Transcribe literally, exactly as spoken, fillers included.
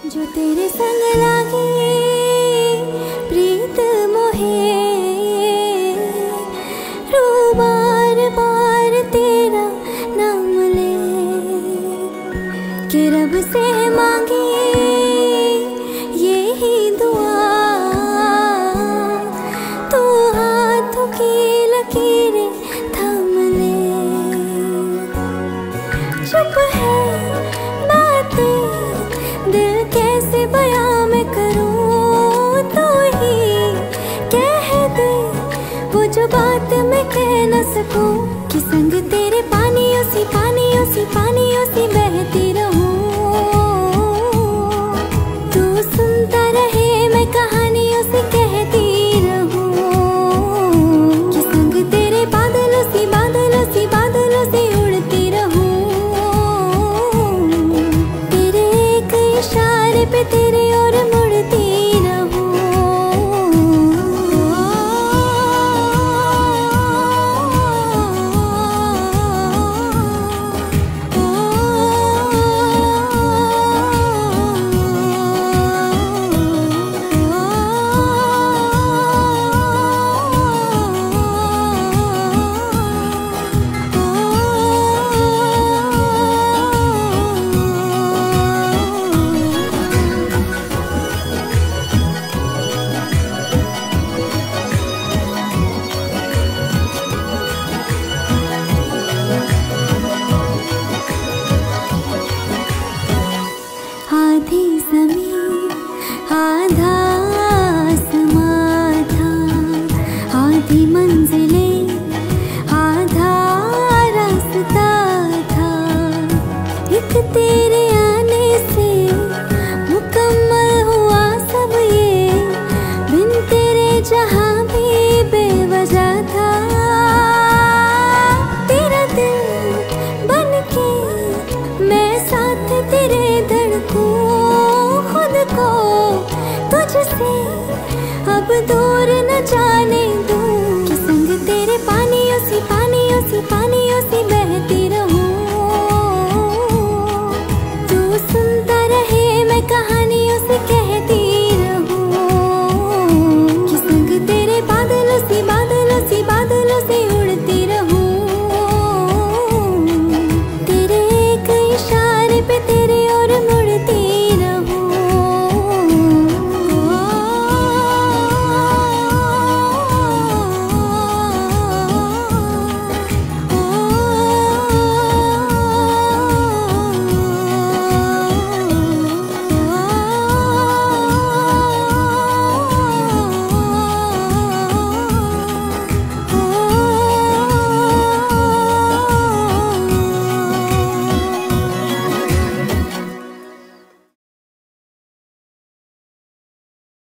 जो तेरे संग लागे प्रीत मोहे, रू बार बार तेरा नाम ले कि रब से मांगे यही दुआ, तू हाथों की लकीरें थाम ले। चुप है बातें दिल कैसे बयां मैं करूं, तू ही कह दे वो जो बात मैं कह न सकूं कि संग तेरे पानियों सी पानियों सी पानियों सी बहती रहूं। तू सुनता रहे मैं कहानियों से कहती रहूं कि संग तेरे बादलों सी बादलों सी बादलों से उड़ती रहूं। तेरे एक इशारे पे तेरे और मुड़ती रहूं। आधी ज़मीं आधा आसमां था, आधी मंजिलें आधा रास्ता था। एक तेरे आने से मुकम्मल हुआ सब ये, बिन तेरे जहां भी बेवजह था। तेरा दिल बन के मैं साथ तेरे धड़कूं, खुद को तुझसे अब दूर